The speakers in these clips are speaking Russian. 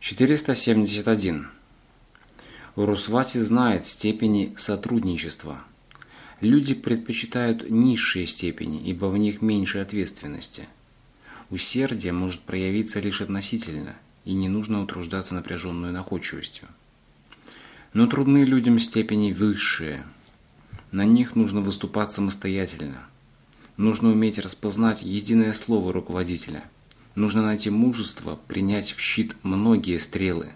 471. Урусвати знает степени сотрудничества. Люди предпочитают низшие степени, ибо в них меньше ответственности. Усердие может проявиться лишь относительно, и не нужно утруждаться напряженной находчивостью. Но трудны людям степени высшие. На них нужно выступать самостоятельно. Нужно уметь распознать единое слово руководителя. Нужно найти мужество принять в щит многие стрелы.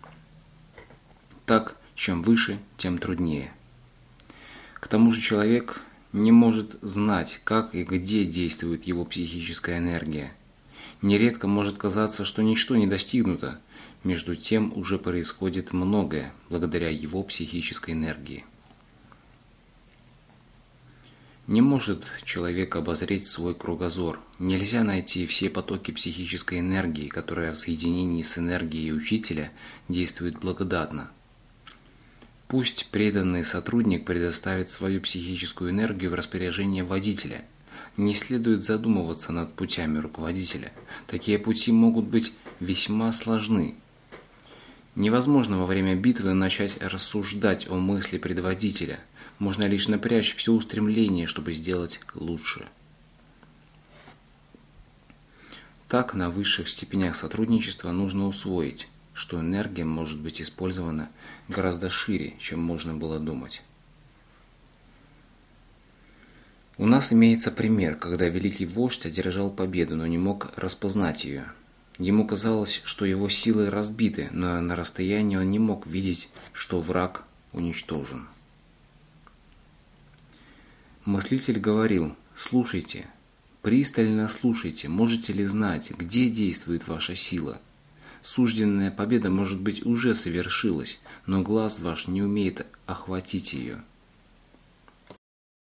Так, чем выше, тем труднее. К тому же человек не может знать, как и где действует его психическая энергия. Нередко может казаться, что ничто не достигнуто, между тем уже происходит многое благодаря его психической энергии. Не может человек обозреть свой кругозор. Нельзя найти все потоки психической энергии, которая в соединении с энергией учителя действует благодатно. Пусть преданный сотрудник предоставит свою психическую энергию в распоряжение водителя. Не следует задумываться над путями руководителя. Такие пути могут быть весьма сложны. Невозможно во время битвы начать рассуждать о мысли предводителя. Можно лишь напрячь все устремление, чтобы сделать лучше. Так, на высших степенях сотрудничества нужно усвоить, что энергия может быть использована гораздо шире, чем можно было думать. У нас имеется пример, когда великий вождь одержал победу, но не мог распознать ее. Ему казалось, что его силы разбиты, но на расстоянии он не мог видеть, что враг уничтожен. Мыслитель говорил: «Слушайте, пристально слушайте, можете ли знать, где действует ваша сила? Сужденная победа, может быть, уже совершилась, но глаз ваш не умеет охватить ее.